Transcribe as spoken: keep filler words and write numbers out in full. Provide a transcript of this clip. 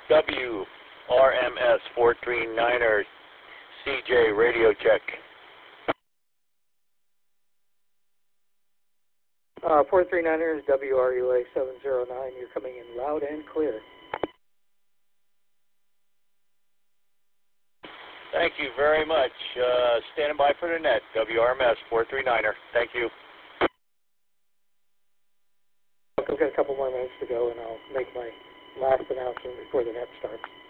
W R M S four three niner C J radio check. Uh, four three niners W R U A seven zero nine. You're coming in loud and clear. Thank you very much. Uh, standing by for the net, W R M S four three niner. Thank you. We've got a couple more minutes to go, and I'll make my last announcement before the net starts.